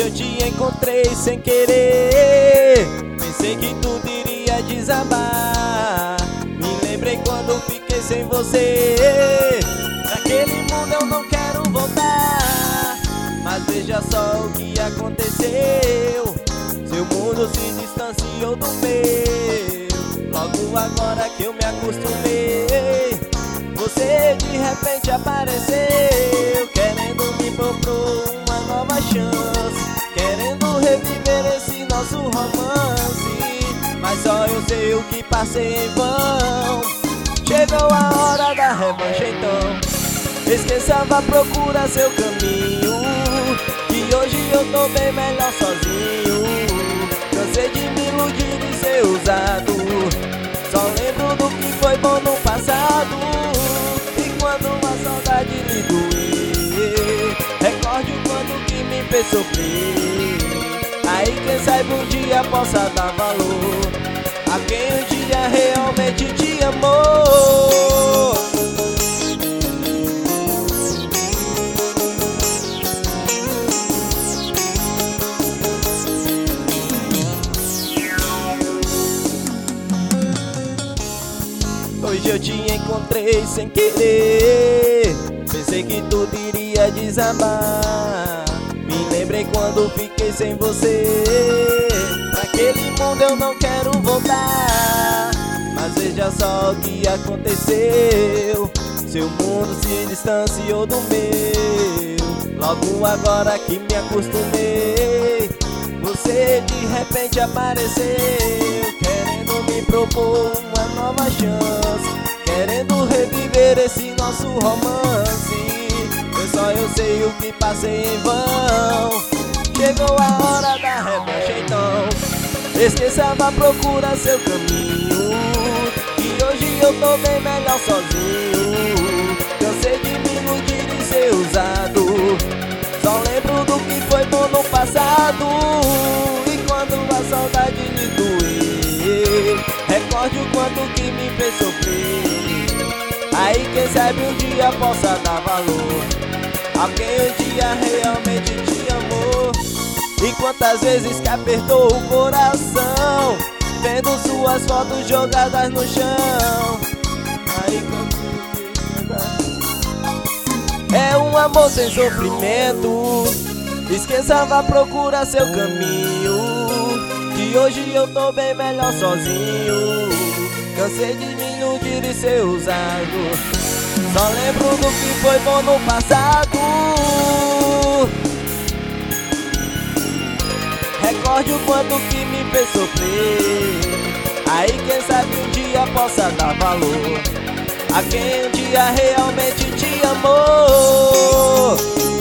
eu te encontrei sem querer. Pensei que tudo iria desabar. Me lembrei quando fiquei sem você. Naquele mundo eu não quero voltar. Mas veja só o que aconteceu. Seu mundo se distanciou do meu. Logo agora que eu me acostumei, você de repente apareceu, querendo me propor uma nova chance, querendo reviver esse nosso romance. Mas só eu sei o que passei em vão. Chegou a hora da revanche então. Esqueça, vá procurar seu caminho, que hoje eu tô bem melhor sozinho. Cansei de me iludir e ser usado. Só lembro do que foi bom no passado. E quando a saudade lhe doer, recorde o quanto que me fez sofrer. Aí quem sabe um dia possa dar valor a quem um dia realmente te amou. Hoje eu te encontrei sem querer. Pensei que tudo iria desabar. Me lembrei quando fiquei sem você. Naquele mundo eu não quero voltar. Mas veja só o que aconteceu. Seu mundo se distanciou do meu. Logo agora que me acostumei, você de repente apareceu, querendo me propor uma nova chance, querendo reviver esse nosso romance. Foi só eu sei o que passei em vão. Chegou a hora da revanche então. Esqueça, vá procurar seu caminho, que hoje eu tô bem melhor sozinho. Cansei de me iludir e ser usado. Só lembro do que foi bom no passado. E quando a saudade lhe doer, recorde o quanto que me fez sofrer. Aí quem sabe um dia possa dar valor a quem um dia realmente te amou. E quantas vezes que apertou o coração, vendo suas fotos jogadas no chão. Aí é um amor sem sofrimento. Esqueça, vá procurar seu caminho, que hoje eu tô bem melhor sozinho. Cansei de me iludir e ser usado. Só lembro do que foi bom no passado. Recorde o quanto que me fez sofrer. Aí quem sabe um dia possa dar valor a quem um dia realmente te amou.